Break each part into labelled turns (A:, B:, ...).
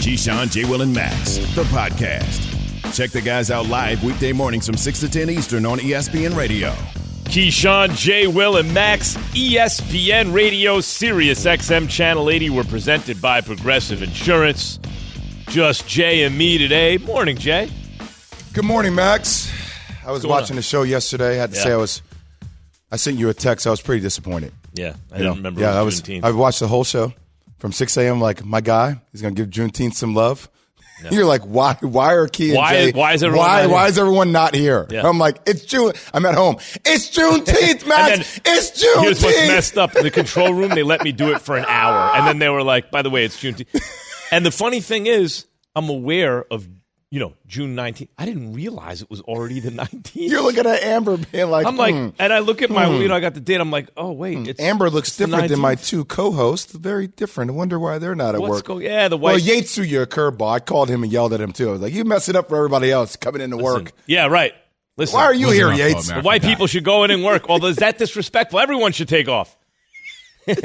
A: Keyshawn, J. Will, and Max, the podcast. Check the guys out live weekday mornings from 6 to 10 Eastern on ESPN Radio.
B: Keyshawn, J. Will, and Max, ESPN Radio, Sirius XM Channel 80. We're presented by Progressive Insurance. Just Jay and me today. Morning, Jay.
C: Good morning, Max. I was watching the show yesterday. I had to say I sent you a text. I was pretty disappointed.
B: Yeah, I don't remember.
C: Yeah, I watched the whole show from 6 a.m. Like, my guy, he's going to give Juneteenth some love. Yeah. You're like, why are Key and Jay?
B: Why is everyone
C: not here?
B: Yeah.
C: I'm like, it's June. I'm at home. It's Juneteenth, Max. It's Juneteenth.
B: Here's what's messed up. In the control room, they let me do it for an hour. And then they were like, by the way, it's Juneteenth. And the funny thing is, I'm aware of, June 19th. I didn't realize it was already the 19th.
C: You're looking at Amber being like,
B: I'm like, and I look at my, I got the date. I'm like, oh, wait. It's
C: Amber looks different than my two co-hosts. Very different. I wonder why they're not at work.
B: The white.
C: Well, Yates threw you a curveball. I called him and yelled at him, too. I was like, you mess it up for everybody else coming into work.
B: Yeah, right. Listen,
C: why are you here, Yates?
B: The white people should go in and work. Although, is that disrespectful? Everyone should take off.
C: Oh,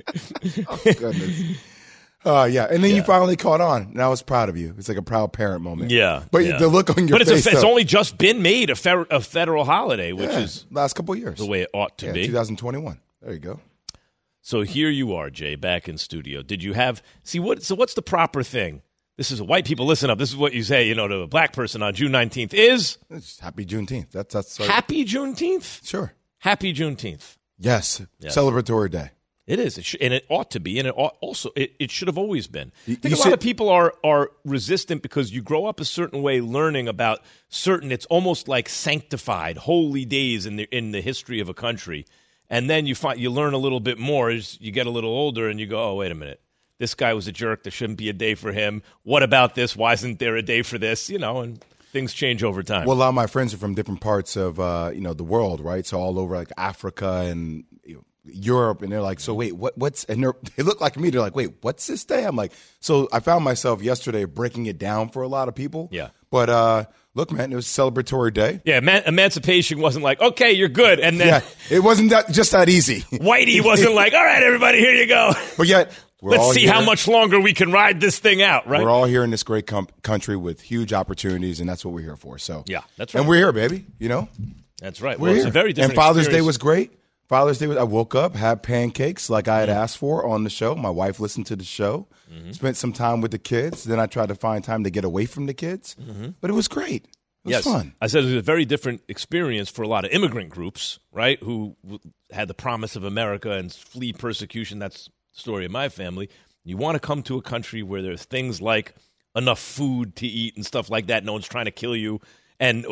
C: goodness. Yeah, and then you finally caught on, and I was proud of you. It's like a proud parent moment.
B: Yeah.
C: But the look on your face,
B: it's only just been made a federal holiday, which is
C: last couple of years.
B: The way it ought to be.
C: 2021. There you go.
B: So here you are, Jay, back in studio. Did you have – what's the proper thing? This is – white people, listen up. This is what you say, to a black person on June 19th is –
C: It's Happy Juneteenth. That's
B: Happy Juneteenth?
C: Sure.
B: Happy Juneteenth.
C: Yes. Celebratory day.
B: It is, and it ought to be, and it should have always been. I think a lot of people are resistant because you grow up a certain way, learning about certain. It's almost like sanctified, holy days in the history of a country, and then you learn a little bit more as you get a little older, and you go, oh, wait a minute, this guy was a jerk. There shouldn't be a day for him. What about this? Why isn't there a day for this? And things change over time.
C: Well, a lot of my friends are from different parts of the world, right? So all over like Africa and Europe, and they're like, so wait, what's, and they look like me, they're like, wait, what's this day? I'm like, so I found myself yesterday breaking it down for a lot of people.
B: Yeah.
C: But look, man, it was a celebratory day.
B: Yeah, emancipation wasn't like, okay, you're good. And then
C: it wasn't just that easy.
B: Whitey wasn't like, all right, everybody, here you go.
C: But yet,
B: let's see how much longer we can ride this thing out, right?
C: We're all here in this great country with huge opportunities, and that's what we're here for. So
B: yeah, that's right.
C: And we're here, baby,
B: That's right.
C: We're here.
B: It's a very different
C: And Father's
B: experience.
C: Day was great. Father's Day, I woke up, had pancakes like I had asked for on the show. My wife listened to the show, spent some time with the kids. Then I tried to find time to get away from the kids. But it was great. It was fun.
B: I said it was a very different experience for a lot of immigrant groups, right, who had the promise of America and flee persecution. That's the story of my family. You want to come to a country where there's things like enough food to eat and stuff like that. No one's trying to kill you. And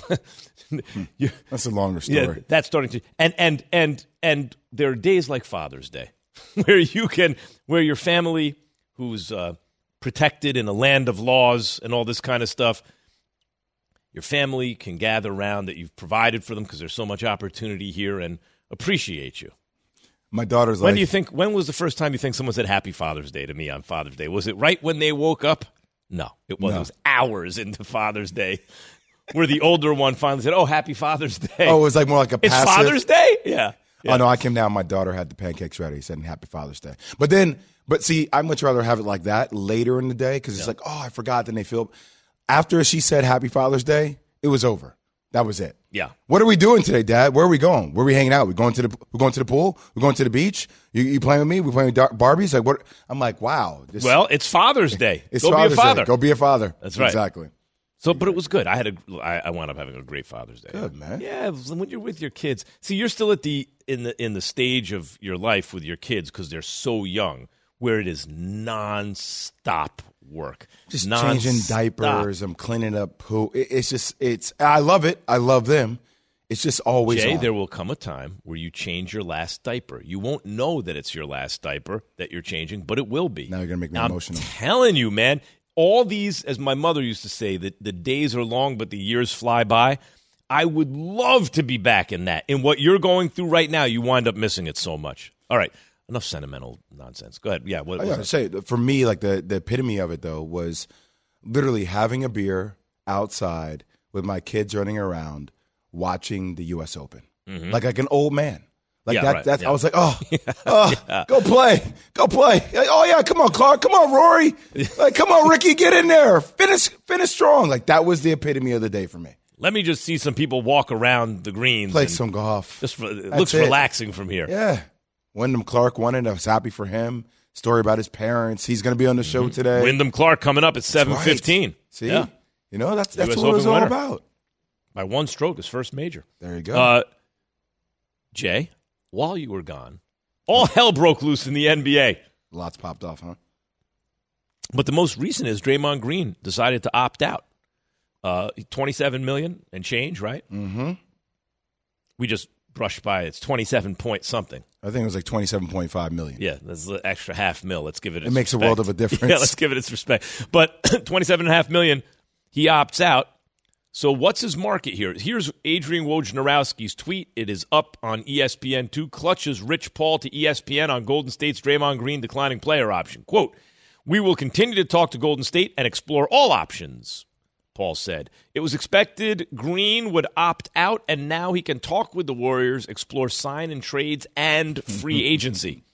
C: that's a longer story.
B: Yeah, that's starting to and there are days like Father's Day where your family, who's protected in a land of laws and all this kind of stuff, your family can gather around that you've provided for them because there's so much opportunity here and appreciate you.
C: My daughter's
B: when was the first time you think someone said Happy Father's Day to me on Father's Day? Was it right when they woke up? No, it wasn't. No. It was hours into Father's Day. Where the older one finally said, "Oh, Happy Father's Day."
C: Oh, it was like more like a passive.
B: It's Father's Day? Yeah.
C: Oh, no, I came down. My daughter had the pancakes ready. Said, Happy Father's Day. But see, I'd much rather have it like that later in the day because it's like, oh, I forgot. Then they feel. After she said Happy Father's Day, it was over. That was it.
B: Yeah.
C: What are we doing today, Dad? Where are we going? Where are we hanging out? We're going to the pool? We're going to the beach? You playing with me? We playing with Barbies? Like what? I'm like, wow.
B: Well, it's Father's Day.
C: It's Father's
B: be a father.
C: Day. Go be a father.
B: That's right.
C: Exactly.
B: So, but it was good. I wound up having a great Father's Day.
C: Good, man.
B: Yeah, when you're with your kids. See, you're still at in the stage of your life with your kids because they're so young, where it is nonstop work.
C: Just changing diapers. I'm cleaning up poo. I love it. I love them. It's just always
B: Jay,
C: on.
B: there will come a time where you change your last diaper. You won't know that it's your last diaper that you're changing, but it will be.
C: Now you're going to make me emotional.
B: I'm telling you, man. All these, as my mother used to say, that the days are long, but the years fly by. I would love to be back in that. In what you're going through right now, you wind up missing it so much. All right. Enough sentimental nonsense. Go ahead. Yeah.
C: I was going to say, for me, like the epitome of it, though, was literally having a beer outside with my kids running around watching the U.S. Open. Mm-hmm. Like an old man. Like
B: Yeah, right,
C: that's
B: yeah.
C: I was like, go play. Oh yeah, come on, Clark, come on, Rory, like come on, Ricky, get in there, finish strong. Like that was the epitome of the day for me.
B: Let me just see some people walk around the greens.
C: Play some golf.
B: It looks relaxing from here.
C: Yeah, Wyndham Clark won it. I was happy for him. Story about his parents. He's going to be on the show today.
B: Wyndham Clark coming up at 7:15.
C: Right. See,
B: yeah.
C: That's
B: US
C: what it
B: Open
C: was all
B: winner.
C: about.
B: By one stroke, his first major.
C: There you go.
B: Jay, while you were gone, all hell broke loose in the NBA.
C: Lots popped off, huh?
B: But the most recent is Draymond Green decided to opt out. $27 million and change, right?
C: Mm-hmm.
B: We just brushed by it. It's 27 point something.
C: I think it was like $27.5 million.
B: Yeah, that's the extra $500,000. Let's give it.
C: It makes a world of a difference.
B: Yeah, let's give it its respect. But $27.5 million, he opts out. So what's his market here? Here's Adrian Wojnarowski's tweet. It is up on ESPN2. Clutches Rich Paul to ESPN on Golden State's Draymond Green declining player option. Quote, "We will continue to talk to Golden State and explore all options," Paul said. "It was expected Green would opt out, and now he can talk with the Warriors, explore sign and trades and free agency."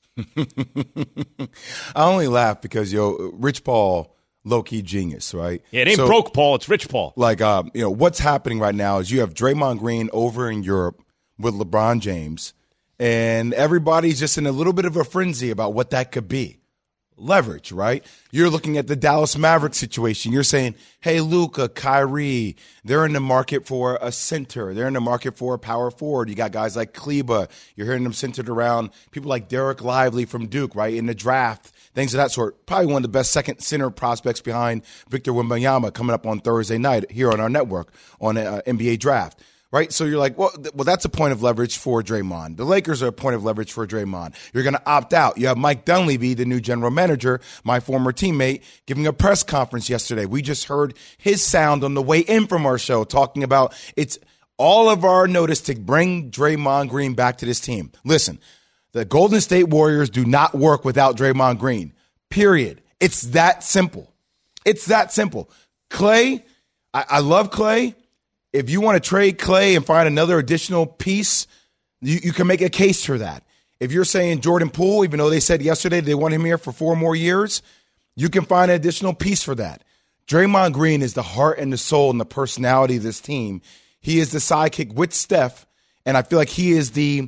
C: I only laugh because, Rich Paul, low-key genius, right?
B: Yeah, it ain't broke Paul, it's Rich Paul.
C: Like, what's happening right now is you have Draymond Green over in Europe with LeBron James, and everybody's just in a little bit of a frenzy about what that could be. Leverage, right? You're looking at the Dallas Mavericks situation. You're saying, hey, Luka, Kyrie, they're in the market for a center. They're in the market for a power forward. You got guys like Kleba. You're hearing them centered around people like Derek Lively from Duke, right, in the draft, things of that sort. Probably one of the best second center prospects behind Victor Wembanyama coming up on Thursday night here on our network on NBA Draft. Right? So you're like, well, that's a point of leverage for Draymond. The Lakers are a point of leverage for Draymond. You're going to opt out. You have Mike Dunleavy, the new general manager, my former teammate, giving a press conference yesterday. We just heard his sound on the way in from our show talking about it's all of our notice to bring Draymond Green back to this team. Listen, the Golden State Warriors do not work without Draymond Green, period. It's that simple. It's that simple. Clay, I love Clay. If you want to trade Clay and find another additional piece, you can make a case for that. If you're saying Jordan Poole, even though they said yesterday they want him here for 4 more years, you can find an additional piece for that. Draymond Green is the heart and the soul and the personality of this team. He is the sidekick with Steph, and I feel like he's the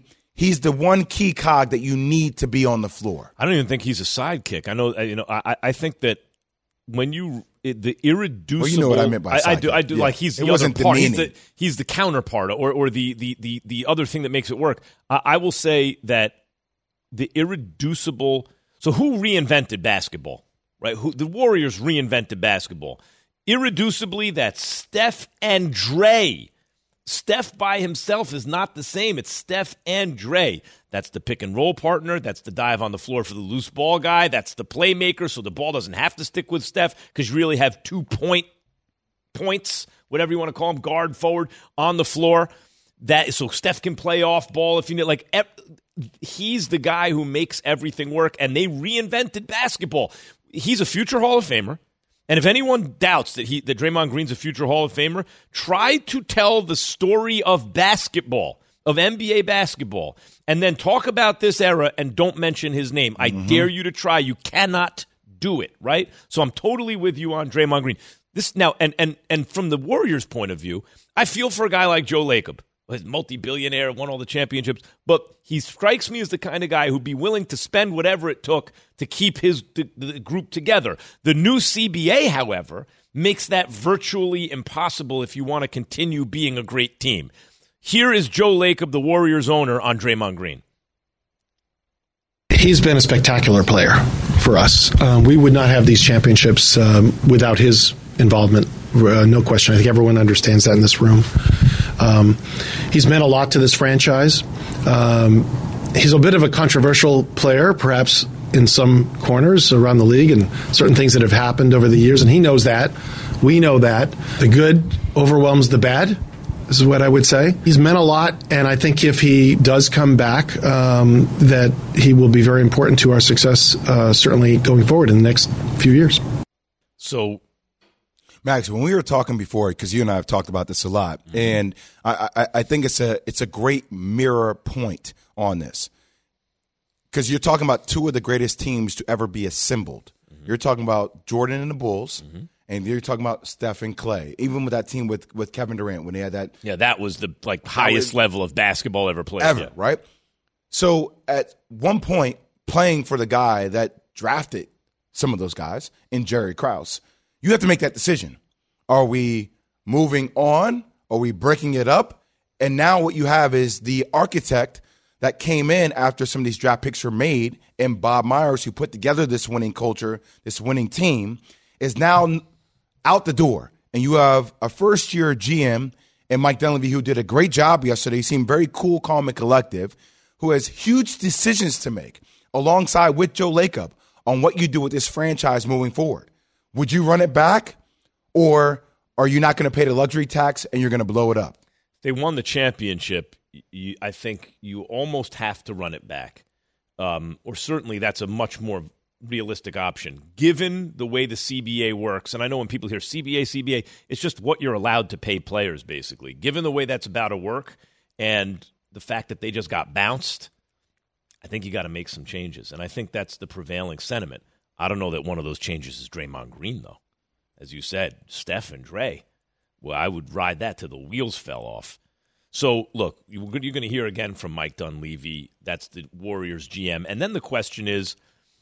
C: one key cog that you need to be on the floor.
B: I don't even think he's a sidekick. I know, I think that when the irreducible.
C: Well, you know what I meant by sidekick.
B: I do. Yeah. Like he's the other part. He's the counterpart, or the other thing that makes it work. I will say that the irreducible. So who reinvented basketball? Right? The Warriors reinvented basketball. Irreducibly, that's Steph and Dre. Steph by himself is not the same. It's Steph and Dre. That's the pick and roll partner. That's the dive on the floor for the loose ball guy. That's the playmaker, so the ball doesn't have to stick with Steph because you really have 2 points, whatever you want to call them, guard, forward, on the floor. So Steph can play off ball if you need. He's the guy who makes everything work, and they reinvented basketball. He's a future Hall of Famer. And if anyone doubts that Draymond Green's a future Hall of Famer, try to tell the story of basketball, of NBA basketball, and then talk about this era and don't mention his name. I dare you to try. You cannot do it, right? So I'm totally with you on Draymond Green. This now, and from the Warriors' point of view, I feel for a guy like Joe Lacob. He's multi-billionaire, won all the championships, but he strikes me as the kind of guy who'd be willing to spend whatever it took to keep the group together. The new CBA, however, makes that virtually impossible if you want to continue being a great team. Here is Joe Lacob, the Warriors owner, on Draymond Green.
D: He's been a spectacular player for us. We would not have these championships without his involvement. No question. I think everyone understands that in this room. He's meant a lot to this franchise. He's a bit of a controversial player, perhaps in some corners around the league, and certain things that have happened over the years, and he knows that. We know that. The good overwhelms the bad. This is what I would say. He's meant a lot, and I think if he does come back, that he will be very important to our success, certainly going forward in the next few years.
B: So,
C: Max, when we were talking before, because you and I have talked about this a lot, and I think it's a great mirror point on this. Because you're talking about two of the greatest teams to ever be assembled. You're talking about Jordan and the Bulls, and you're talking about Steph and Clay. Even with that team with Kevin Durant when they had that.
B: Yeah, that was the highest level of basketball ever played.
C: Ever,
B: yeah.
C: right? So at one point, playing for the guy that drafted some of those guys in Jerry Krause, you have to make that decision. Are we moving on? Are we breaking it up? And now what you have is the architect that came in after some of these draft picks were made, and Bob Myers, who put together this winning culture, this winning team, is now out the door. And you have a first-year GM and Mike Dunleavy, who did a great job yesterday. He seemed very cool, calm, and collective, who has huge decisions to make alongside with Joe Lacob on what you do with this franchise moving forward. Would you run it back, or are you not going to pay the luxury tax and you're going to blow it up?
B: They won the championship. I think you almost have to run it back. Or certainly that's a much more realistic option, given the way the CBA works. And I know when people hear CBA, it's just what you're allowed to pay players, basically. Given the way that's about to work and the fact that they just got bounced, I think you got to make some changes. And I think that's the prevailing sentiment. I don't know that one of those changes is Draymond Green, though. As you said, Steph and Dre. Well, I would ride that till the wheels fell off. So, look, you're going to hear again from Mike Dunleavy. That's the Warriors GM. And then the question is,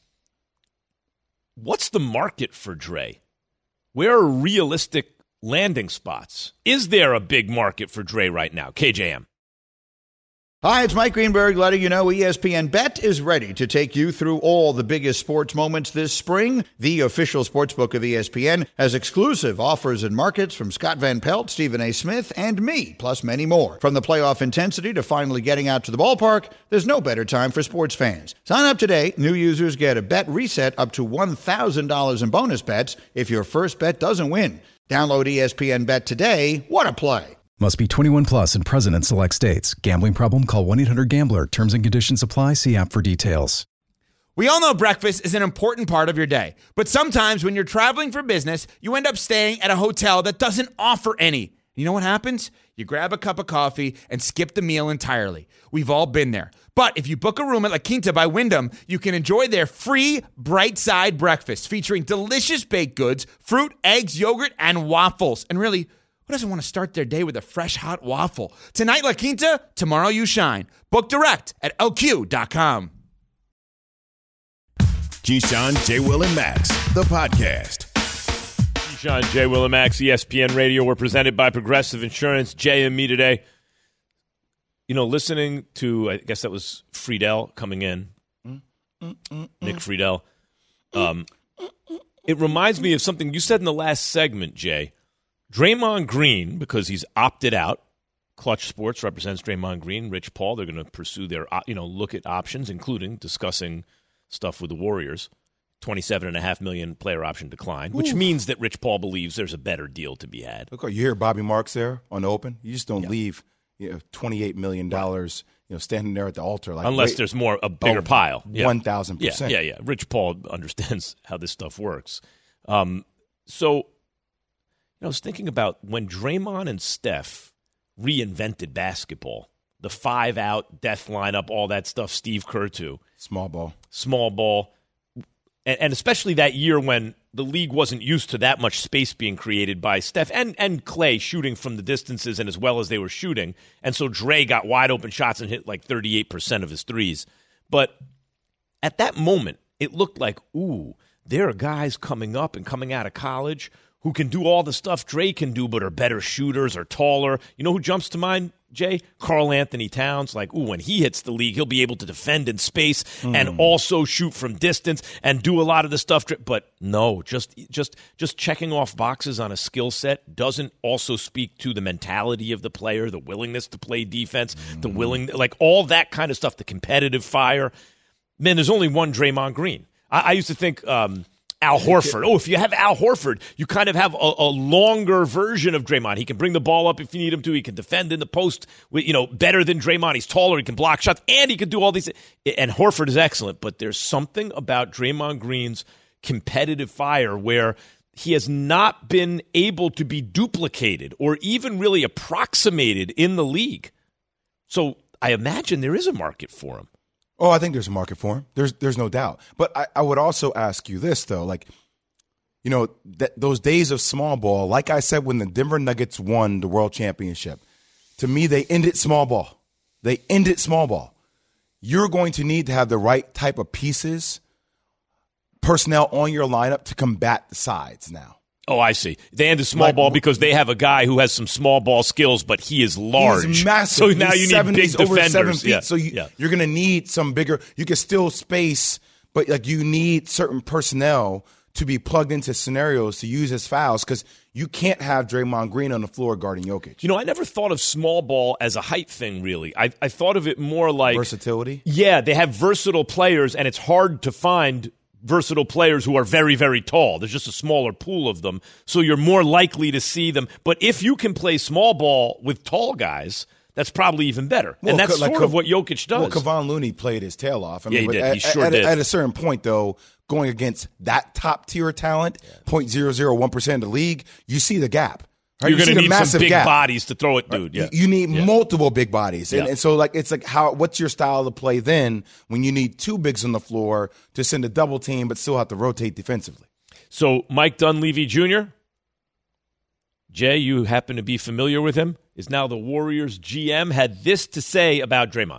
B: what's the market for Dre? Where are realistic landing spots? Is there a big market for Dre right now? KJM.
E: Hi, it's Mike Greenberg letting you know ESPN Bet is ready to take you through all the biggest sports moments this spring. The official sportsbook of ESPN has exclusive offers and markets from Scott Van Pelt, Stephen A. Smith, and me, plus many more. From the playoff intensity to finally getting out to the ballpark, there's no better time for sports fans. Sign up today. New users get a bet reset up to $1,000 in bonus bets if your first bet doesn't win. Download ESPN Bet today. What a play.
F: Must be 21 plus and present in select states. Gambling problem? Call 1-800-GAMBLER. Terms and conditions apply. See app for details.
G: We all know breakfast is an important part of your day. But sometimes when you're traveling for business, you end up staying at a hotel that doesn't offer any. You know what happens? You grab a cup of coffee and skip the meal entirely. We've all been there. But if you book a room at La Quinta by Wyndham, you can enjoy their free Bright Side breakfast featuring delicious baked goods, fruit, eggs, yogurt, and waffles. And really, who doesn't want to start their day with a fresh, hot waffle? Tonight, La Quinta, tomorrow you shine. Book direct at LQ.com.
A: Keyshawn, J. Will, and Max, the podcast.
B: Keyshawn, J. Will, and Max, ESPN Radio. We're presented by Progressive Insurance. Jay and me today. You know, listening to, I guess that was Friedel coming in. Nick Friedel. It reminds me of something you said in the last segment, Jay. Draymond Green, because he's opted out, Clutch Sports represents Draymond Green, Rich Paul. They're going to pursue their, look at options, including discussing stuff with the Warriors. $27.5 million player option decline, which means that Rich Paul believes there's a better deal to be had.
C: Look, you hear Bobby Marks there on the open. You just don't leave $28 million standing there at the altar. Like,
B: unless there's a bigger pile.
C: 1,000%.
B: Yeah. Rich Paul understands how this stuff works. I was thinking about when Draymond and Steph reinvented basketball, the 5-out, death lineup, all that stuff, Steve Kerr too. Small ball. And especially that year when the league wasn't used to that much space being created by Steph and Clay shooting from the distances and as well as they were shooting. And so Dre got wide open shots and hit like 38% of his threes. But at that moment, it looked like, there are guys coming up and coming out of college who can do all the stuff Dre can do, but are better shooters or taller. You know who jumps to mind, Jay? Karl Anthony Towns. Like, when he hits the league, he'll be able to defend in space and also shoot from distance and do a lot of the stuff. But no, just checking off boxes on a skill set doesn't also speak to the mentality of the player, the willingness to play defense, like all that kind of stuff, the competitive fire. Man, there's only one Draymond Green. I used to think Al Horford. If you have Al Horford, you kind of have a longer version of Draymond. He can bring the ball up if you need him to. He can defend in the post, better than Draymond. He's taller. He can block shots, and he can do all these. And Horford is excellent, but there's something about Draymond Green's competitive fire where he has not been able to be duplicated or even really approximated in the league. So I imagine there is a market for him.
C: Oh, I think there's a market for him. There's no doubt. But I would also ask you this, though. Like, you know, those days of small ball, like I said, when the Denver Nuggets won the world championship, to me, they ended small ball. They ended small ball. You're going to need to have the right type of pieces, personnel on your lineup to combat the sides now.
B: Oh, I see. They ended small ball because they have a guy who has some small ball skills, but he is large.
C: He's massive.
B: So now
C: He's
B: you need big
C: over
B: defenders.
C: 7 feet.
B: Yeah.
C: So you're going to need some bigger. You can still space, but like you need certain personnel to be plugged into scenarios to use as fouls because you can't have Draymond Green on the floor guarding Jokic.
B: You know, I never thought of small ball as a height thing, really. I thought of it more like
C: versatility.
B: Yeah, they have versatile players, and it's hard to find versatile players who are very, very tall. There's just a smaller pool of them, so you're more likely to see them. But if you can play small ball with tall guys, that's probably even better.
C: Well,
B: and that's sort of what Jokic does.
C: Well, Kevon Looney played his tail off. I mean,
B: he did. He sure did.
C: At a certain point, though, going against that top-tier talent, 0.001% of the league, you see the gap. Right?
B: You're going to need some big
C: gap.
B: bodies to throw it, dude. Yeah.
C: You need multiple big bodies.
B: Yeah.
C: And so, like, it's like, what's your style of play then when you need two bigs on the floor to send a double team but still have to rotate defensively?
B: So Mike Dunleavy Jr., Jay, you happen to be familiar with him, is now the Warriors GM, had this to say about Draymond.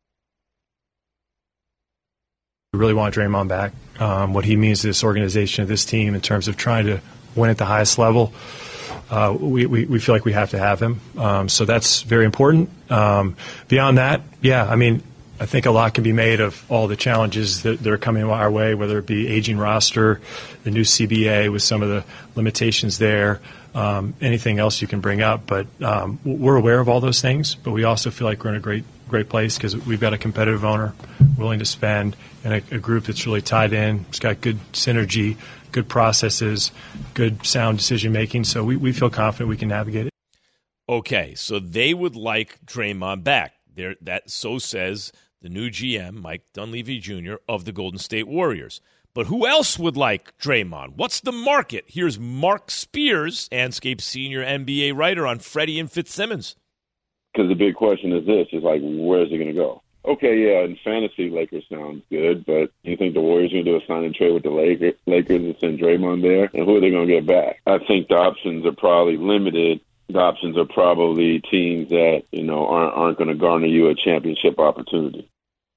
H: We really want Draymond back. What he means to this organization, to this team, in terms of trying to win at the highest level, we feel like we have to have him. So that's very important. Beyond that, I mean, I think a lot can be made of all the challenges that are coming our way, whether it be aging roster, the new CBA with some of the limitations there, anything else you can bring up. But we're aware of all those things, but we also feel like we're in a great place because we've got a competitive owner willing to spend and a group that's really tied in. It's got good synergy, good processes, good sound decision-making. So we feel confident we can navigate it.
B: Okay, so they would like Draymond back. So says the new GM, Mike Dunleavy Jr. of the Golden State Warriors. But who else would like Draymond? What's the market? Here's Mark Spears, Anscape senior NBA writer on Freddie and Fitzsimmons.
I: Because the big question is this, is like, where's it going to go? Okay, yeah, in fantasy, Lakers sounds good, but you think the Warriors are going to do a sign and trade with the Lakers and send Draymond there? And who are they going to get back? I think the options are probably limited. The options are probably teams that, aren't going to garner you a championship opportunity.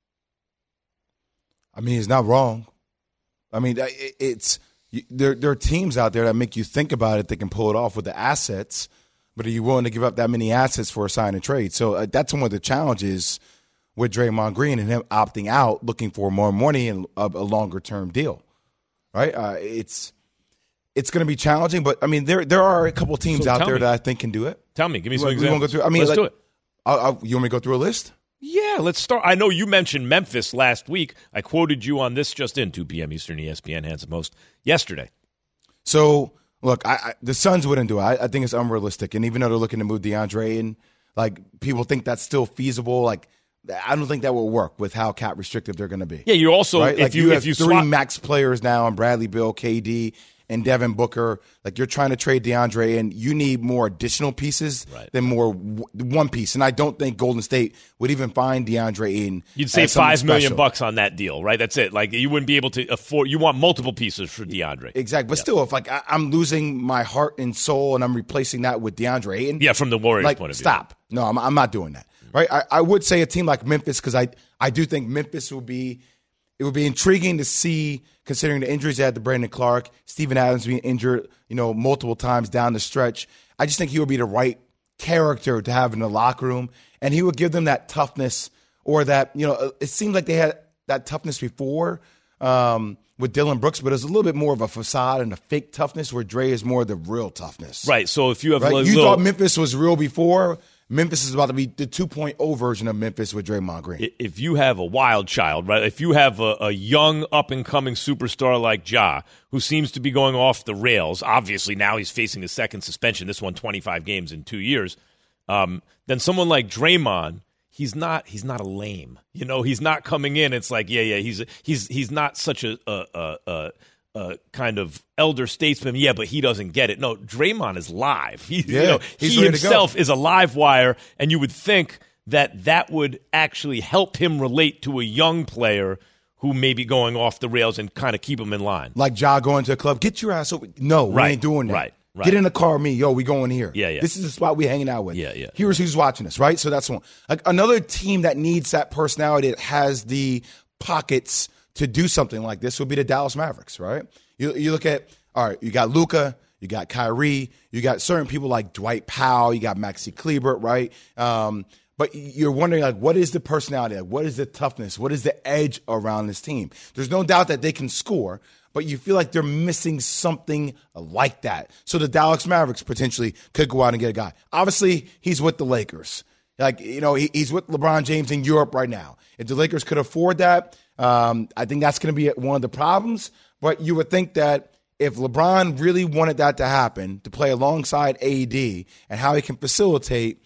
C: I mean, it's not wrong. I mean, there are teams out there that make you think about it. They can pull it off with the assets, but are you willing to give up that many assets for a sign and trade? So that's one of the challenges with Draymond Green and him opting out, looking for more money and a longer-term deal, right? It's going to be challenging, but, I mean, there are a couple teams out there that I think can do it.
B: Tell me. Give me some examples.
C: Let's
B: do it.
C: You want me to go through a list?
B: Yeah, let's start. I know you mentioned Memphis last week. I quoted you on this just in 2 p.m. Eastern, ESPN, Handsome Host, yesterday.
C: So, look, the Suns wouldn't do it. I think it's unrealistic. And even though they're looking to move DeAndre in, like, people think that's still feasible. Like, I don't think that will work with how cap restrictive they're going to be.
B: Yeah, you also, right?
C: If you have three max players now, and Bradley Beal, KD, and Devin Booker, like, you're trying to trade DeAndre in, you need more additional pieces than more one piece. And I don't think Golden State would even find DeAndre in.
B: You'd save $5 million on that deal, right? That's it. Like, you wouldn't be able to afford. You want multiple pieces for DeAndre.
C: Exactly. But still, if I'm losing my heart and soul and I'm replacing that with DeAndre Ayton.
B: Yeah, from the Warriors point of view.
C: Stop. No, I'm not doing that. Right? I would say a team like Memphis, because I do think Memphis would be intriguing to see, considering the injuries they had to Brandon Clark, Steven Adams being injured, multiple times down the stretch. I just think he would be the right character to have in the locker room, and he would give them that toughness, or that, it seemed like they had that toughness before with Dylan Brooks, but it was a little bit more of a facade and a fake toughness, where Dre is more the real toughness.
B: Right. So if you have
C: you thought Memphis was real before. Memphis is about to be the 2.0 version of Memphis with Draymond Green.
B: If you have a wild child, right? If you have a young, up-and-coming superstar like Ja, who seems to be going off the rails, obviously now he's facing a second suspension, this one 25 games in 2 years, then someone like Draymond, he's not a lame. He's not coming in. It's like, he's not such a kind of elder statesman. Yeah, but he doesn't get it. No, Draymond is live. He
C: he's
B: himself is a live wire, and you would think that would actually help him relate to a young player who may be going off the rails and kind of keep him in line.
C: Like Ja going to a club, get your ass over. No, we ain't doing that.
B: Right.
C: Get in the car with me. Yo, we going here.
B: Yeah.
C: This is the spot we hanging out with.
B: Yeah.
C: Here's who's watching us, right? So that's one. Like another team that needs that personality that has the pockets to do something like this would be the Dallas Mavericks, right? You look at, all right, you got Luka, you got Kyrie, you got certain people like Dwight Powell, you got Maxi Kleber, right? But you're wondering, like, what is the personality? Like, what is the toughness? What is the edge around this team? There's no doubt that they can score, but you feel like they're missing something like that. So the Dallas Mavericks potentially could go out and get a guy. Obviously, he's with the Lakers. Like, he's with LeBron James in Europe right now. If the Lakers could afford that, I think that's going to be one of the problems. But you would think that if LeBron really wanted that to happen, to play alongside AD and how he can facilitate,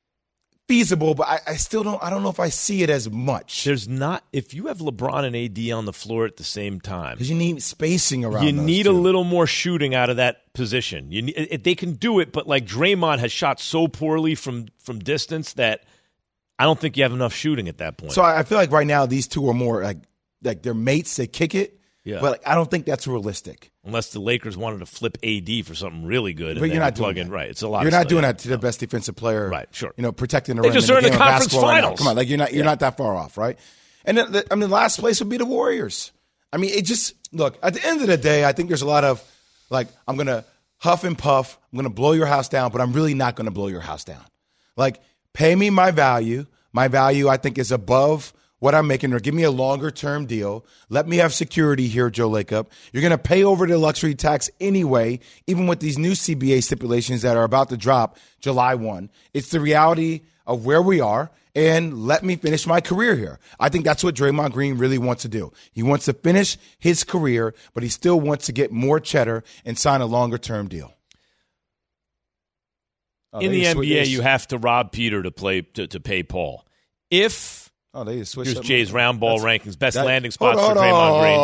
C: feasible, but I don't know if I see it as much.
B: There's not, if you have LeBron and AD on the floor at the same time.
C: Because you need spacing around
B: You
C: those
B: need
C: two.
B: a little more shooting out of that position. They can do it, but like Draymond has shot so poorly from distance that I don't think you have enough shooting at that point.
C: So I feel like right now these two are more like they're mates, they kick it.
B: Yeah.
C: But I don't think that's realistic.
B: Unless the Lakers wanted to flip AD for something really good.
C: But you're not doing that.
B: Right. It's a lot.
C: You're not doing that to the best defensive player.
B: Right. Sure.
C: Protecting the
B: They
C: rim.
B: just
C: in
B: earned the
C: game of
B: conference
C: basketball right now.
B: finals.
C: Come on, like you're not that far off, right? And then the last place would be the Warriors. I mean, it just look at the end of the day. I think there's a lot of like I'm gonna huff and puff. I'm gonna blow your house down, but I'm really not gonna blow your house down. Like pay me my value. My value, I think, is above what I'm making, or give me a longer-term deal. Let me have security here, Joe Lacob. You're going to pay over the luxury tax anyway, even with these new CBA stipulations that are about to drop July 1. It's the reality of where we are, and let me finish my career here. I think that's what Draymond Green really wants to do. He wants to finish his career, but he still wants to get more cheddar and sign a longer-term deal.
B: In the NBA, you have to rob Peter to pay Paul. If
C: they just switched.
B: Here's Jay's round ball rankings, best landing
C: hold
B: spots for Draymond Green.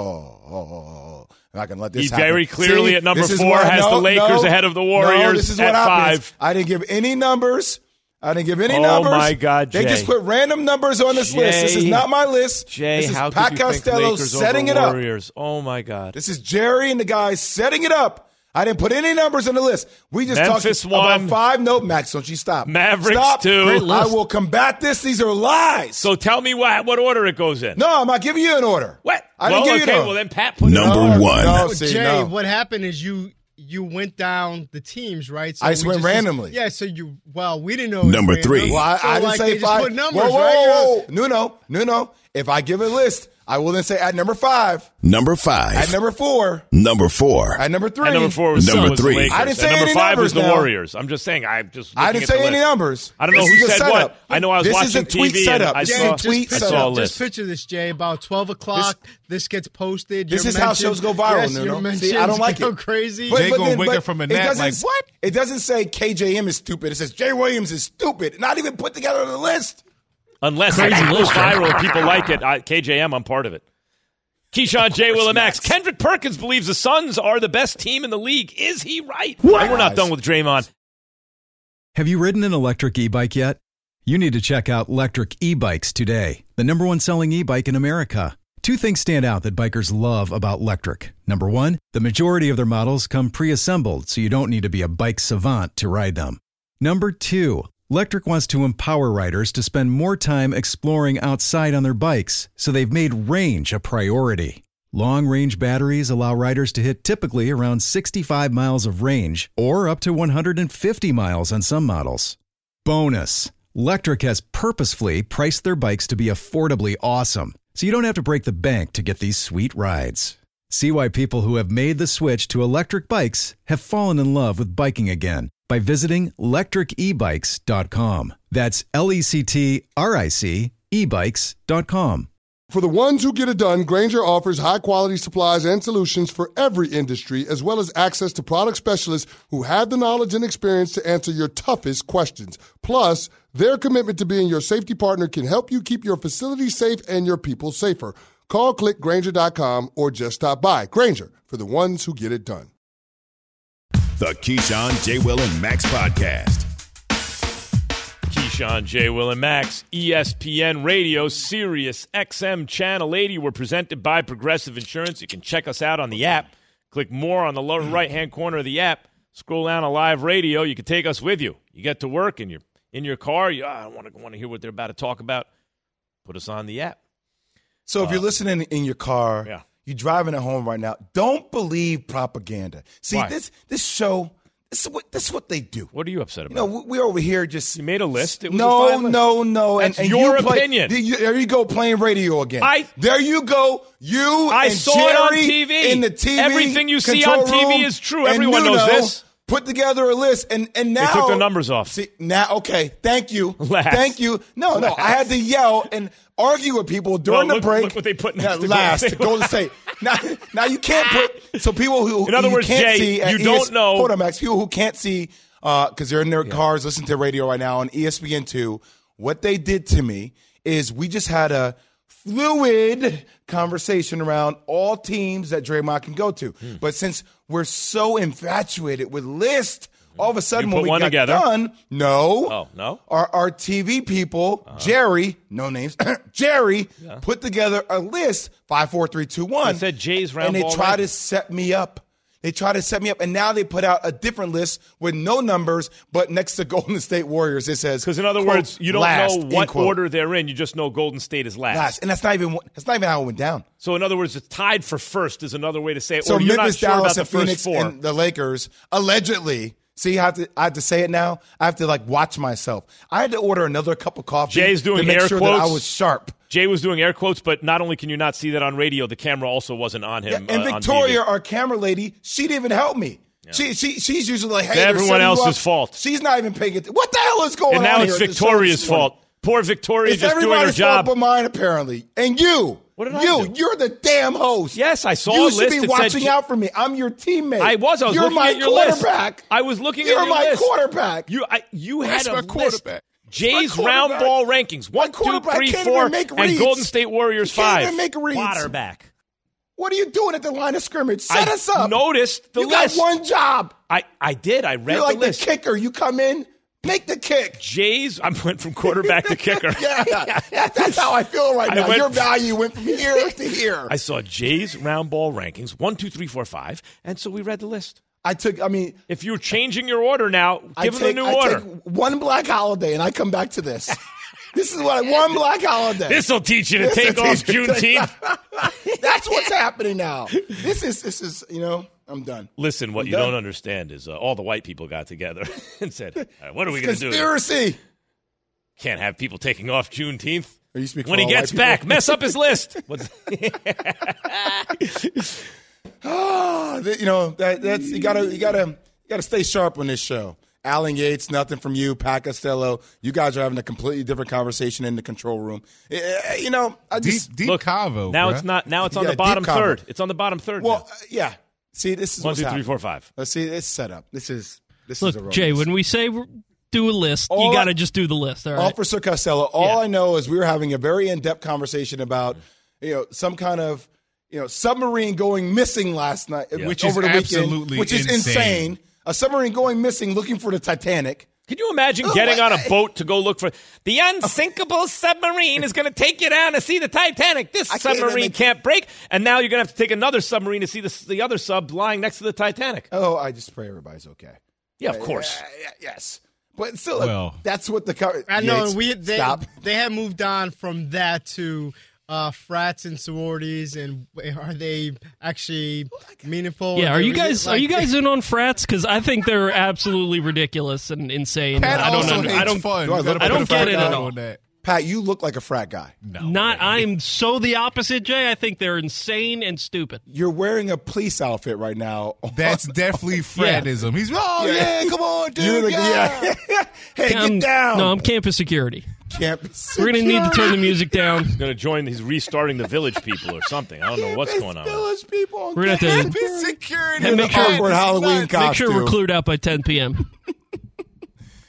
C: I'm not going to let this
B: he
C: happen.
B: very clearly at number 4 has the Lakers ahead of the
C: Warriors.
B: Warriors
C: This is
B: at
C: what happens.
B: 5.
C: I didn't give any numbers. numbers.
B: Oh, my God, Jay.
C: They just put random numbers on this list. This is not my list.
B: Jay,
C: this is
B: how
C: Pat
B: could you
C: Costello
B: think Lakers
C: setting
B: over
C: it up.
B: Warriors? Oh, my God.
C: This is Jerry and the guys setting it up. I didn't put any numbers on the list. We just
B: Memphis
C: talked
B: 1.
C: about 5. Nope, Max, don't you stop.
B: Mavericks
C: stop.
B: 2.
C: I will combat this. These are lies.
B: So tell me what order it goes in.
C: No, I'm not giving you an order.
B: What?
C: I didn't give you an order.
B: Well, then Pat put
A: Number 1.
C: No,
J: Jay, what happened is you went down the teams, right? So
C: I just went randomly.
J: Yeah, so we didn't know.
A: Number 3.
C: Well, I didn't say 5.
J: Put numbers,
C: whoa.
J: right?
C: No. If I give a list, I will then say at number 5.
A: Number 5.
C: At number 4.
A: Number 4.
C: At number 3.
B: At number 4 was
A: Number
B: was
A: 3.
B: the Lakers.
C: I didn't say
B: At number
C: any
B: 5 was
C: numbers
B: the
C: now.
B: Warriors. I'm just saying.
C: I didn't say any numbers.
B: I don't know
C: This
B: who
C: is a
B: said
C: setup.
B: what. I know I was
C: This is
B: watching
C: a tweet
B: TV
C: setup.
B: and I
C: Jay,
B: saw
C: tweet
B: I
C: setup.
B: saw a
J: Just
B: list.
J: picture this, Jay. About 12 o'clock, this gets posted.
C: This
J: Your
C: is how
J: mentions-
C: shows go viral,
J: Yes,
C: Nuno.
J: your
C: See,
J: mentions
C: I don't like
J: go
C: it.
J: crazy.
K: Jay gonna wake up from a nap like, what?
C: It doesn't say KJM is stupid. It says Jay Williams is stupid. Not even put together on the list.
B: Unless it goes viral and people like it. KJM, I'm part of it. Keyshawn, J. Will, and Max. Kendrick Perkins believes the Suns are the best team in the league. Is he right? What? And we're not done with Draymond.
F: Have you ridden an electric e-bike yet? You need to check out Electric E-Bikes today, the #1 selling e-bike in America. 2 things stand out that bikers love about Electric. Number 1, the majority of their models come pre-assembled, so you don't need to be a bike savant to ride them. Number 2, Electric wants to empower riders to spend more time exploring outside on their bikes, so they've made range a priority. Long-range batteries allow riders to hit typically around 65 miles of range, or up to 150 miles on some models. Bonus, Electric has purposefully priced their bikes to be affordably awesome, so you don't have to break the bank to get these sweet rides. See why people who have made the switch to electric bikes have fallen in love with biking again by visiting lectricebikes.com. That's LECTRIC ebikes.com.
L: For the ones who get it done, Grainger offers high-quality supplies and solutions for every industry, as well as access to product specialists who have the knowledge and experience to answer your toughest questions. Plus, their commitment to being your safety partner can help you keep your facility safe and your people safer. Call, click Grainger.com, or just stop by. Grainger, for the ones who get it done.
A: The Keyshawn, J. Will, and Max podcast.
B: Keyshawn, J. Will, and Max, ESPN Radio, Sirius XM Channel 80. We're presented by Progressive Insurance. You can check us out on the app. Click more on the lower right-hand corner of the app. Scroll down to live radio. You can take us with you. You get to work and you're in your car. I don't want to hear what they're about to talk about. Put us on the app.
C: So if you're listening in your car, you're driving at home right now, don't believe propaganda. See,
B: Why?
C: this show, this is what they do.
B: What are you upset about?
C: You know, we're over here just...
B: You made a list. It was
C: no.
B: a fine list. That's
C: and
B: your
C: you
B: opinion.
C: There you go, playing radio again. There you go.
B: I
C: and
B: saw
C: Jerry
B: it on TV.
C: In the TV
B: Everything you see on TV is true. Everyone knows this.
C: Put together a list, and now...
B: They took the numbers off.
C: See, now, okay, thank you.
B: Last.
C: Thank you. No, I had to yell and argue with people during the break.
B: Look what they put next to
C: last, Golden State. Now you can't put... So people who
B: in other words,
C: can't
B: Jay,
C: see...
B: you don't know...
C: Hold on, Max. People who can't see, because they're in their cars listening to radio right now on ESPN2, what they did to me is we just had a fluid conversation around all teams that Draymond can go to. But since we're so infatuated with list, all of a sudden when we got done, our TV people, Jerry, no names, Jerry, put together a list, 5, 4, 3, 2, 1.
B: They said Jay's round
C: and
B: ball
C: they try
B: ranking.
C: to set me up. And now they put out a different list with no numbers, but next to Golden State Warriors, it says,
B: because in other words, you don't know what order they're in. You just know Golden State is last.
C: And that's not even how it went down.
B: So in other words, it's tied for first is another way to say it.
C: So
B: or you're
C: Memphis,
B: not sure
C: Dallas,
B: about
C: and
B: the
C: Phoenix,
B: first four.
C: and the Lakers allegedly. See, I have to say it now. I have to watch myself. I had to order another cup of coffee.
B: Jay's doing
C: to make
B: air
C: sure
B: quotes.
C: that I was sharp.
B: Jay was doing air quotes, but not only can you not see that on radio, the camera also wasn't on him.
C: And Victoria,
B: on TV.
C: our camera lady, she didn't even help me. Yeah. She's usually like, hey,
B: it's everyone else's fault.
C: She's not even paying attention. What the hell is going on?
B: And now
C: here
B: it's Victoria's fault. Poor Victoria just doing her job.
C: Fault but mine, apparently. And you.
B: What did I do?
C: You're the damn host.
B: Yes, I saw
C: you
B: a list.
C: You should be watching out for me. I'm your teammate.
B: I was
C: You're
B: looking
C: my
B: at your
C: quarterback.
B: List. I was looking at
C: your
B: your list.
C: You're my quarterback.
B: You had a
L: list.
B: Jay's round ball rankings. 1, 2, 3, 4, and Golden State Warriors 5.
C: Can't even make reads.
B: Quarterback.
C: What are you doing at the line of scrimmage? Set us up.
B: Noticed the list.
C: You got one job.
B: I did. I read
C: You're like
B: the list.
C: The kicker. You come in, make the kick.
B: I went from quarterback to kicker.
C: That's how I feel right now. Your value went from here to here.
B: I saw Jay's round ball rankings, 1, 2, 3, 4, 5, and so we read the list.
C: If
B: you're changing your order now, give them a new order.
C: I take one black holiday and I come back to this. This is what one black holiday.
B: This will teach you to take off Juneteenth.
C: That's what's happening now. This is, I'm done.
B: Listen, what you don't understand is all the white people got together and said, all right, what are we going to do?
C: Conspiracy.
B: Can't have people taking off Juneteenth.
C: When
B: he gets back, mess up his list.
C: That's you gotta stay sharp on this show. Alan Yates, nothing from you. Pat Costello, you guys are having a completely different conversation in the control room. I just
K: deep convo.
B: Now
K: bro.
B: it's not. Now it's on the bottom third. It's on the bottom third.
C: Well, See, this is
B: 1, 2, 3, 4, 5.
C: Let's see. It's set up. This is a
M: Look, Jay, when we say do a list, you got to just do the list. All right.
C: Officer Costello, all I know is we were having a very in-depth conversation about some kind of submarine going missing last night,
K: which
C: over
K: is
C: the weekend,
K: absolutely
C: which is insane. A submarine going missing, looking for the Titanic.
B: Can you imagine getting on a boat to go look for the unsinkable submarine is going to take you down to see the Titanic? This submarine can't break, and now you're going to have to take another submarine to see the other sub lying next to the Titanic.
C: Oh, I just pray everybody's okay.
B: Yeah, of course.
C: Yes. But still, that's what the
J: I know
C: stop.
J: They have moved on from that to frats and sororities, and are they actually meaningful?
M: Yeah, are you guys in on frats? Because I think they're absolutely ridiculous and insane.
K: Pat
M: I don't get it at all.
C: Pat, you look like a frat guy.
M: No, I'm so the opposite, Jay. I think they're insane and stupid.
C: You're wearing a police outfit right now.
K: That's definitely fratism. He's come on, dude.
C: Hey, get down.
M: No, I'm campus security.
C: Campus.
M: We're going to need to turn the music down.
B: He's going to join. He's restarting the Village People or something. I don't know what's going on.
C: Village People.
M: We're going to have
K: to security.
C: And make sure
K: Halloween
C: costume.
M: Make sure we're clued out by 10 p.m.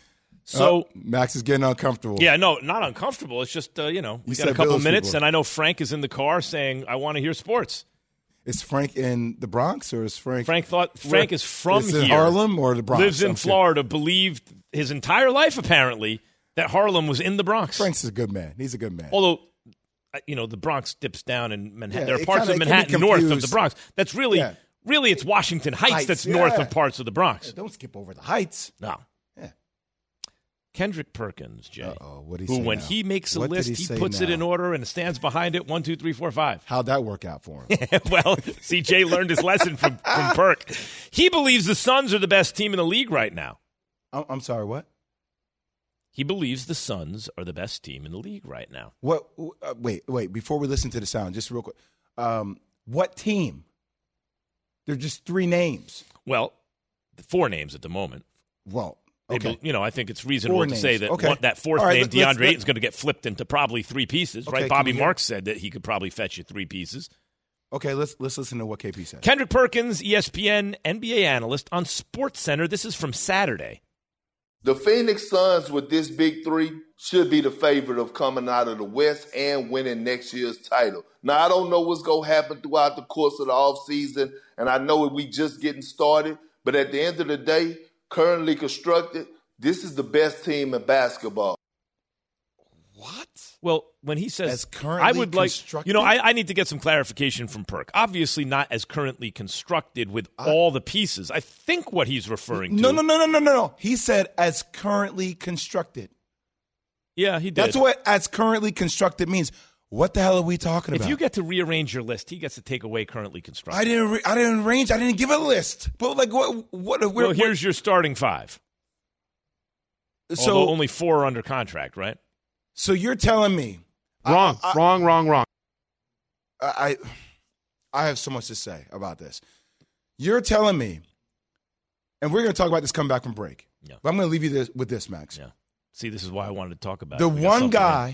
B: So
C: Max is getting uncomfortable.
B: Yeah, no, not uncomfortable. It's just, we got a couple minutes, and I know Frank is in the car saying, I want to hear sports.
C: Is Frank in the Bronx, or is Frank?
B: Frank is from
C: is
B: here.
C: it Harlem or the Bronx?
B: Lives in Florida. Believed his entire life, apparently, that Harlem was in the Bronx.
C: Frank's a good man. He's a good man.
B: Although, the Bronx dips down in Manhattan.
C: Yeah,
B: there are parts of Manhattan north of the Bronx. That's really,
C: Yeah.
B: really, it's Washington Heights that's
C: yeah.
B: north of parts of the Bronx.
C: Yeah, don't skip over the Heights.
B: No.
C: Yeah.
B: Kendrick Perkins, Jay.
C: What'd he
B: who,
C: say
B: when
C: now?
B: he makes a
C: What did
B: list,
C: he
B: he
C: say
B: puts
C: now?
B: it in order and stands behind it. 1, 2, 3, 4, 5.
C: How'd that work out for him?
B: Well, see, Jay learned his lesson from Perk. He believes the Suns are the best team in the league right now.
C: I'm sorry, what?
B: He believes the Suns are the best team in the league right now.
C: What? Wait. Before we listen to the sound, just real quick. What team? They're just 3 names.
B: Well, 4 names at the moment.
C: Well, okay.
B: I think it's reasonable to say that that fourth
C: All right,
B: name, DeAndre Ayton's going to get flipped into probably 3 pieces,
C: Okay,
B: right? Bobby
C: can we hear-
B: Marks said that he could probably fetch you 3 pieces.
C: Okay, let's listen to what KP said.
B: Kendrick Perkins, ESPN NBA analyst on SportsCenter. This is from Saturday.
N: The Phoenix Suns with this big 3 should be the favorite of coming out of the West and winning next year's title. Now, I don't know what's going to happen throughout the course of the offseason, and I know we just getting started, but at the end of the day, currently constructed, this is the best team in basketball.
C: What?
B: Well, when he says
C: as currently
B: I would
C: constructed?
B: I need to get some clarification from Perk. Obviously not as currently constructed with all the pieces. I think what he's referring to.
C: No. He said as currently constructed.
B: Yeah, he did.
C: That's what as currently constructed means. What the hell are we talking about?
B: If you get to rearrange your list, he gets to take away currently constructed.
C: I didn't arrange. I didn't give a list. But like what?
B: Here's your starting 5.
C: So
B: although only 4 are under contract, right?
C: So you're telling me
O: wrong.
C: I have so much to say about this. You're telling me, and we're going to talk about this coming back from break.
B: Yeah.
C: But I'm going to leave you with this, Max.
B: Yeah. See, this is why I wanted to talk about
C: the
B: it.
C: one guy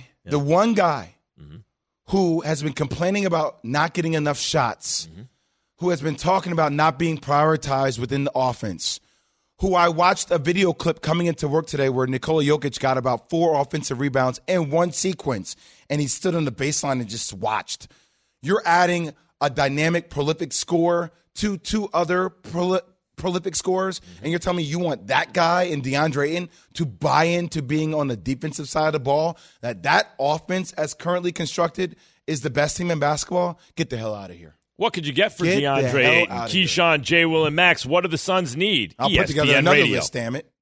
B: Mm-hmm.
C: who has been complaining about not getting enough shots, who has been talking about not being prioritized within the offense, who I watched a video clip coming into work today where Nikola Jokic got about 4 offensive rebounds in one sequence, and he stood on the baseline and just watched. You're adding a dynamic, prolific scorer to 2 other prolific scorers, and you're telling me you want that guy and DeAndre Ayton to buy into being on the defensive side of the ball, that offense as currently constructed is the best team in basketball? Get the hell out of here.
B: What could you get for DeAndre Ayton, Keyshawn, J. Will, and Max? What do the Suns need?
L: I'll
B: ESPN
L: put together another
B: Radio.
C: list, damn it.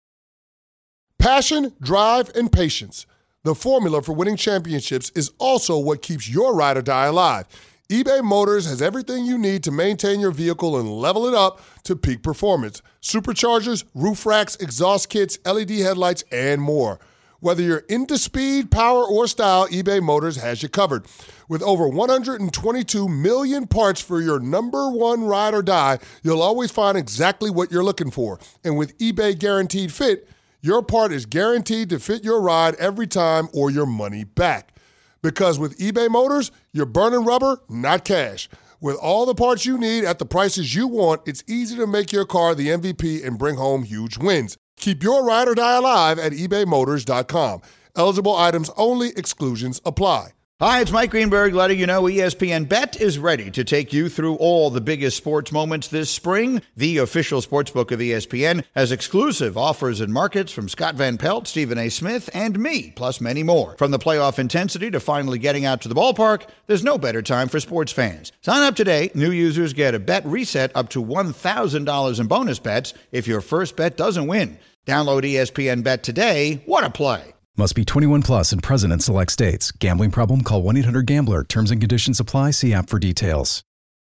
L: Passion, drive, and patience. The formula for winning championships is also what keeps your ride or die alive. eBay Motors has everything you need to maintain your vehicle and level it up to peak performance. Superchargers, roof racks, exhaust kits, LED headlights, and more. Whether you're into speed, power, or style, eBay Motors has you covered. With over 122 million parts for your number one ride or die, you'll always find exactly what you're looking for. And with eBay Guaranteed Fit, your part is guaranteed to fit your ride every time or your money back. Because with eBay Motors, you're burning rubber, not cash. With all the parts you need at the prices you want, it's easy to make your car the MVP and bring home huge wins. Keep your ride or die alive at ebaymotors.com. Eligible items only. Exclusions apply.
E: Hi, it's Mike Greenberg letting you know ESPN Bet is ready to take you through all the biggest sports moments this spring. The official sportsbook of ESPN has exclusive offers and markets from Scott Van Pelt, Stephen A. Smith, and me, plus many more. From the playoff intensity to finally getting out to the ballpark, there's no better time for sports fans. Sign up today. New users get a bet reset up to $1,000 in bonus bets if your first bet doesn't win. Download ESPN Bet today. What a play.
F: Must be 21 plus and present in select states. Gambling problem? Call 1-800-GAMBLER. Terms and conditions apply. See app for details.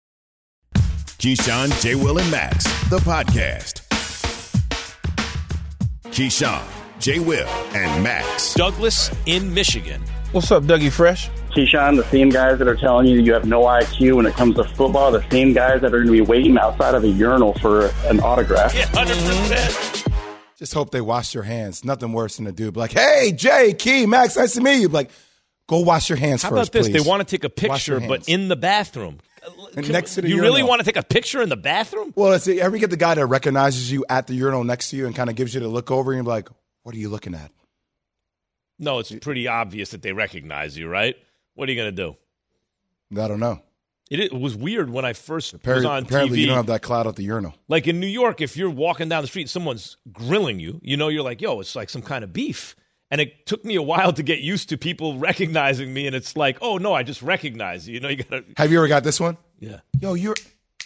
A: Keyshawn, J. Will, and Max, the podcast. Keyshawn, J. Will, and Max.
B: Douglas in Michigan.
O: What's up, Dougie Fresh?
P: Keyshawn, the same guys that are telling you you have no IQ when it comes to football, the same guys that are going to be waiting outside of a urinal for an autograph.
B: Yeah, 100%.
C: Just hope they wash your hands. Nothing worse than a dude be like, hey, Jay, Key, Max, nice to meet you. Be like, go wash your hands
B: How
C: first,
B: about this?
C: please.
B: They want to take a picture, but in the bathroom.
C: And next to the
B: you
C: urinal.
B: really want to take a picture in the bathroom?
C: Well, ever get the guy that recognizes you at the urinal next to you and kind of gives you the look over and you're like, what are you looking at?
B: No, it's pretty obvious that they recognize you, right? What are you going to do?
C: I don't know.
B: It was weird when I first was on
C: apparently
B: TV.
C: You don't have that cloud at the urinal.
B: Like in New York, if you're walking down the street and someone's grilling you, you're like, yo, it's like some kind of beef. And it took me a while to get used to people recognizing me, and it's like, oh, no, I just recognize you. You gotta.
C: Have you ever got this one?
B: Yeah.
C: Yo, you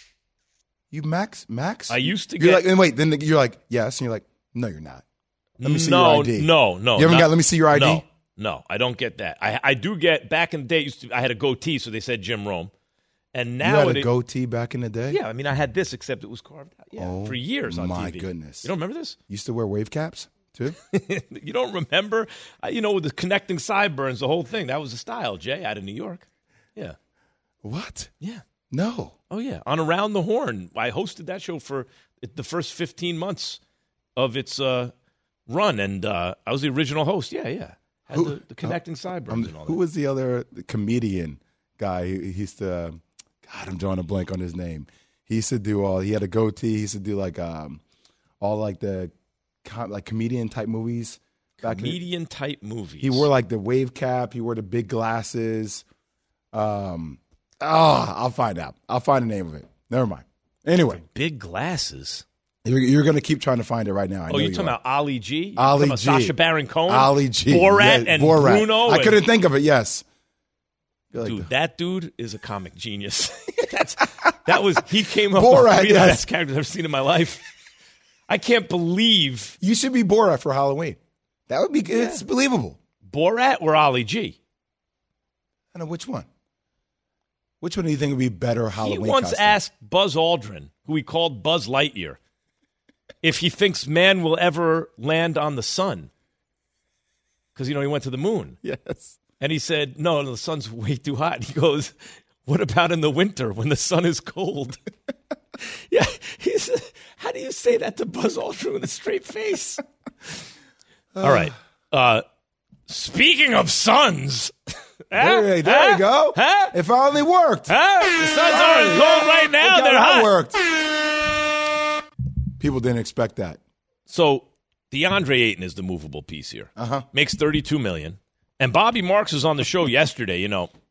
C: Max?
B: I used to
C: you're
B: get.
C: Like, and wait, then you're like, yes. And you're like, no, you're not. Let me see your ID.
B: No.
C: You haven't got, let me see your ID?
B: No, I don't get that. I do get, back in the day, I had a goatee, so they said Jim Rome. And now
C: you had a goatee back in the day?
B: Yeah, I mean, I had this, except it was carved out. For years on TV.
C: My goodness.
B: You don't remember this?
C: You used to wear wave caps, too?
B: You don't remember? With the connecting sideburns, the whole thing. That was the style, Jay, out of New York. Yeah.
C: What?
B: Yeah.
C: No.
B: Oh, yeah. On Around the Horn. I hosted that show for the first 15 months of its run, and I was the original host. Yeah. Had the connecting sideburns and all that.
C: Who was the other comedian guy? He used to, God, I'm drawing a blank on his name. He used to do he had a goatee. He used to do like all like the like comedian type movies.
B: Comedian type movies.
C: He wore like the wave cap. He wore the big glasses. I'll find out. I'll find the name of it. Never mind. Anyway.
B: Big glasses.
C: You're going to keep trying to find it right now.
B: You're talking about Ali G?
C: Ali G.
B: Sacha Baron Cohen?
C: Ali G.
B: Borat and Bruno?
C: I couldn't think of it, yes.
B: Dude, that dude is a comic genius. He came up
C: Borat,
B: with the best character I've ever seen in my life. I can't believe.
C: You should be Borat for Halloween. That would be good. Yeah. It's believable.
B: Borat or Ali G?
C: I don't know which one. Which one do you think would be better Halloween
B: He once
C: costume?
B: asked Buzz Aldrin, who he called Buzz Lightyear, if he thinks man will ever land on the sun. Because, he went to the moon.
C: Yes.
B: And he said, no, the sun's way too hot. He goes, what about in the winter when the sun is cold? Yeah. He said, how do you say that to Buzz Aldrin with a straight face? All right. Speaking of suns.
C: There you go.
B: Huh?
C: It finally worked.
B: Huh? The suns aren't cold right now. They're hot.
C: It worked. People didn't expect that.
B: So DeAndre Ayton is the movable piece here.
C: Uh-huh.
B: Makes $32 million. And Bobby Marks was on the show yesterday,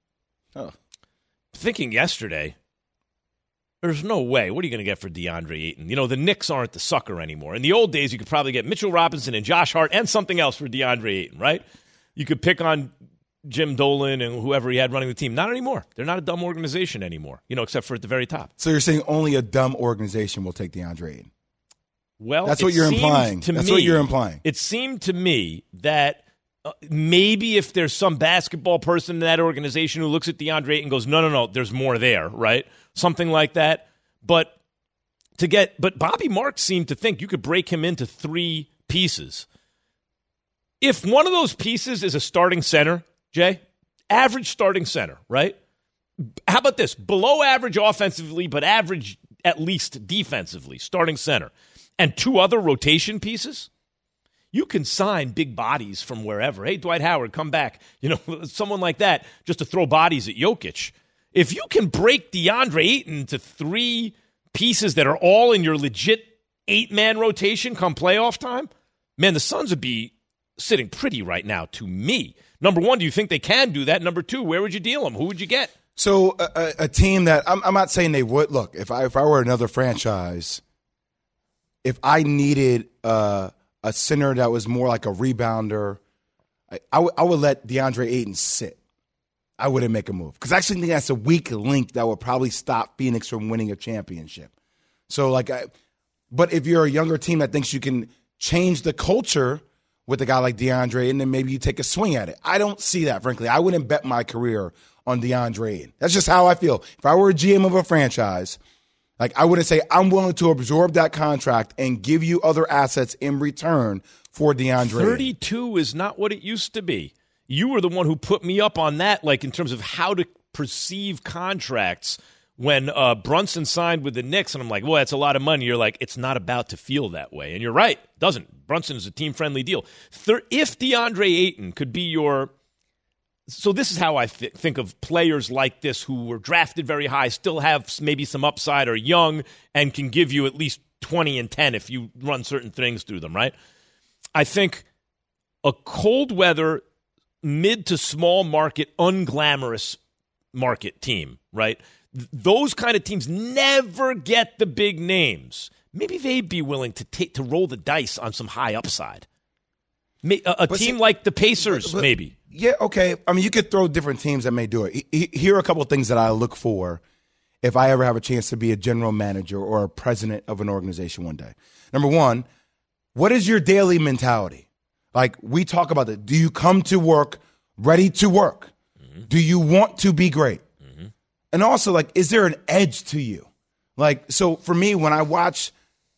B: Thinking yesterday, there's no way. What are you going to get for DeAndre Ayton? The Knicks aren't the sucker anymore. In the old days, you could probably get Mitchell Robinson and Josh Hart and something else for DeAndre Ayton, right? You could pick on Jim Dolan and whoever he had running the team. Not anymore. They're not a dumb organization anymore, except for at the very top.
C: So you're saying only a dumb organization will take DeAndre Ayton?
B: Well,
C: that's what you're implying. What you're implying.
B: It seemed to me that maybe if there's some basketball person in that organization who looks at DeAndre Ayton and goes, no, there's more there, right? Something like that. But Bobby Marks seemed to think you could break him into three pieces. If one of those pieces is a starting center, Jay, average starting center, right? How about this? Below average offensively, but average at least defensively, starting center. And two other rotation pieces, you can sign big bodies from wherever. Hey, Dwight Howard, come back. Someone like that, just to throw bodies at Jokic. If you can break DeAndre Ayton to three pieces that are all in your legit 8-man rotation come playoff time, man, the Suns would be sitting pretty right now to me. Number one, do you think they can do that? Number two, where would you deal them? Who would you get?
C: So a team that I'm not saying they would. Look, if I were another franchise, if I needed a center that was more like a rebounder, I would let DeAndre Ayton sit. I wouldn't make a move because I actually think that's a weak link that would probably stop Phoenix from winning a championship. So but if you're a younger team that thinks you can change the culture with a guy like DeAndre, and then maybe you take a swing at it. I don't see that, frankly. I wouldn't bet my career on DeAndre Ayton. That's just how I feel. If I were a GM of a franchise, I wouldn't say I'm willing to absorb that contract and give you other assets in return for DeAndre
B: 32 is not what it used to be. You were the one who put me up on that, in terms of how to perceive contracts when Brunson signed with the Knicks, and I'm like, well, that's a lot of money. You're like, it's not about to feel that way. And you're right. It doesn't. Brunson is a team-friendly deal. If DeAndre Ayton could be your – so this is how I think of players like this who were drafted very high, still have maybe some upside, are young, and can give you at least 20 and 10 if you run certain things through them, right? I think a cold weather mid to small market, unglamorous market team, right? Those kind of teams never get the big names. Maybe they'd be willing to roll the dice on some high upside. A team like the Pacers, maybe.
C: Yeah, okay. I mean, you could throw different teams that may do it. Here are a couple of things that I look for if I ever have a chance to be a general manager or a president of an organization one day. Number one, what is your daily mentality? Like, we talk about it. Do you come to work ready to work? Mm-hmm. Do you want to be great? Mm-hmm. And also, like, is there an edge to you? Like, so for me, when I watch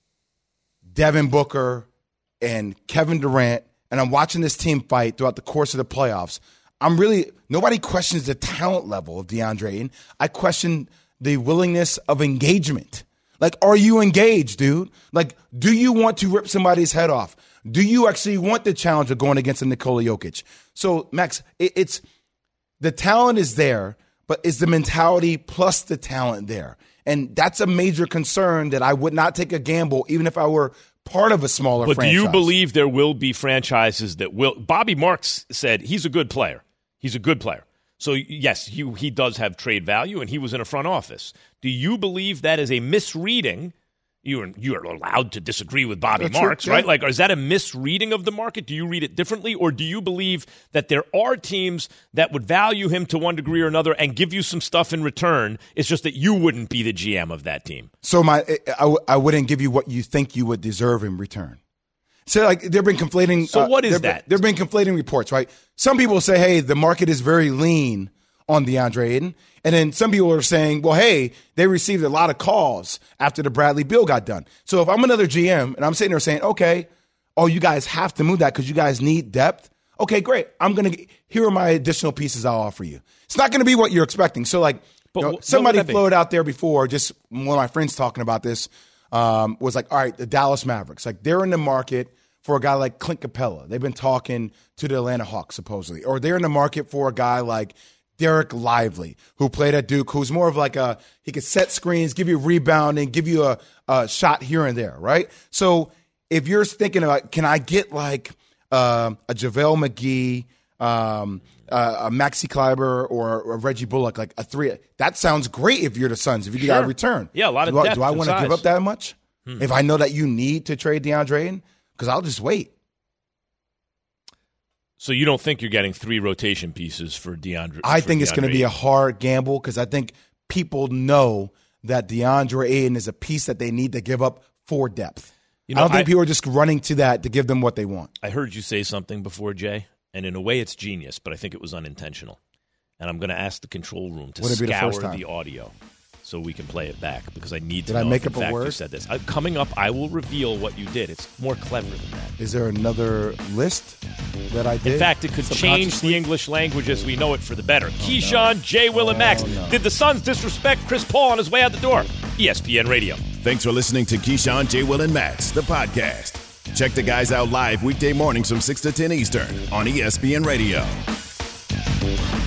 C: Devin Booker and Kevin Durant, and I'm watching this team fight throughout the course of the playoffs, nobody questions the talent level of DeAndre Ayton. I question the willingness of engagement. Like, are you engaged, dude? Like, do you want to rip somebody's head off? Do you actually want the challenge of going against a Nikola Jokic? So, Max, it's the talent is there, but is the mentality plus the talent there? And that's a major concern that I would not take a gamble, even if I were part of a smaller franchise.
B: But do you believe there will be franchises that will? Bobby Marks said he's a good player. He's a good player. So, yes, he does have trade value, and he was in a front office. Do you believe that is a misreading? You are allowed to disagree with Bobby Marks, right? Like, is that a misreading of the market? Do you read it differently? Or do you believe that there are teams that would value him to one degree or another and give you some stuff in return? It's just that you wouldn't be the GM of that team.
C: So I wouldn't give you what you think you would deserve in return. So, like, they've been conflating.
B: So what is that?
C: They've been conflating reports, right? Some people say, hey, the market is very lean on DeAndre Ayton. And then some people are saying, well, hey, they received a lot of calls after the Bradley Beal got done. So if I'm another GM and I'm sitting there saying, okay, you guys have to move that because you guys need depth. Okay, great. Here are my additional pieces I'll offer you. It's not going to be what you're expecting. So, like, somebody floated out there before, just one of my friends talking about this, was like, all right, the Dallas Mavericks. Like, they're in the market for a guy like Clint Capella. They've been talking to the Atlanta Hawks, supposedly. Or they're in the market for a guy like Derek Lively, who played at Duke, who's more of like he could set screens, give you rebounding, give you a shot here and there, right? So if you're thinking about, can I get like a JaVale McGee, a Maxi Kleber, or a Reggie Bullock, like a three, that sounds great if you're the Suns, if you got a return.
B: Yeah, a lot of depth.
C: Do I want to give up that much? If I know that you need to trade DeAndre Ayton? Because I'll just wait.
B: So you don't think you're getting 3 rotation pieces for DeAndre?
C: I think it's going to be a hard gamble because I think people know that DeAndre Ayton is a piece that they need to give up for depth. I don't think people are just running to that to give them what they want.
B: I heard you say something before, Jay, and in a way it's genius, but I think it was unintentional. And I'm going to ask the control room to scour the audio so we can play it back because I need to know if in fact you said this. Coming up, I will reveal what you did. It's more clever than that.
C: Is there another list that I did?
B: In fact, it could change the English language as we know it for the better. Keyshawn, J. Will, and Max. Did the Suns disrespect Chris Paul on his way out the door? ESPN Radio.
A: Thanks for listening to Keyshawn, J. Will, and Max, the podcast. Check the guys out live weekday mornings from 6 to 10 Eastern on ESPN Radio.